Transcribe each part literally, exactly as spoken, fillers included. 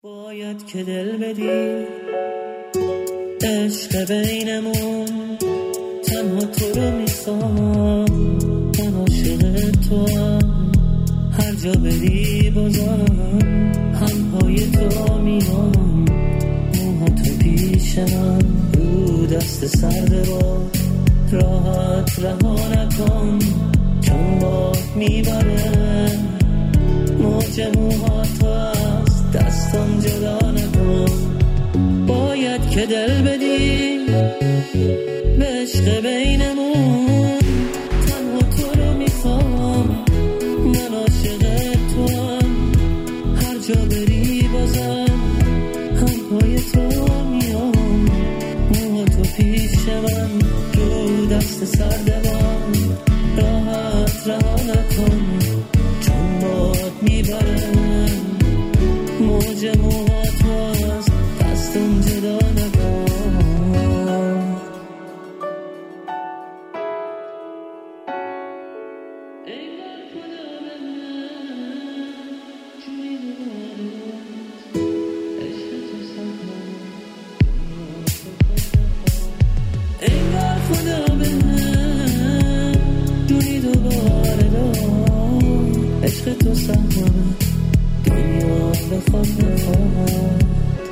باید که دل بدی عشق بینمون، تنها تو رو میخوام، من عاشق تو هم، هر جا بری بازم هم پای تو میام، موها تو پیش من، رو دست سرد با راحت رها نکن، چون باد میبره موج موها تو از دستم جدا نکن. باید که دل بدی به عشق بینمون، تنها تو رو میخوام، من عاشق تو هم، هر جا بری بازم هم پای تو میام، موها تو پیش من، رو دست سردبان راحت رها نکن، چون باد میبره موج موها تو از دستم جدا نکن. انگار خدا به من جونی دوباره داد، عشق تو سهمه دنیا بخواد بخواد.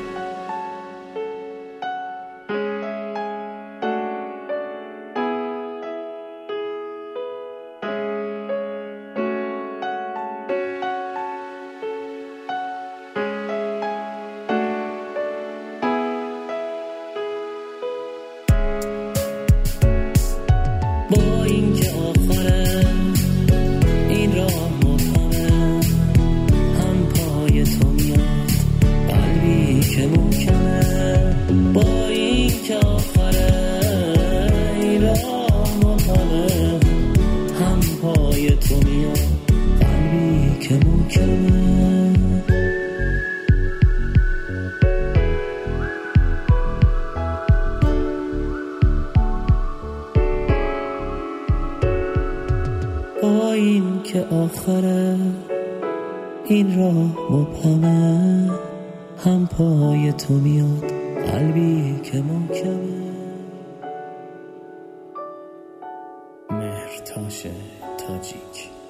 با این که آخره این راه مبهمه، هم پای تو میاد قلبی که محکمه، با این که آخره این راه مبهمه، هم پای تو میاد قلبی که محکمه. با این که آخره این راه مبهمه، هم پای تو میاد قلبی که محکمه. مهرتاش تاجیک.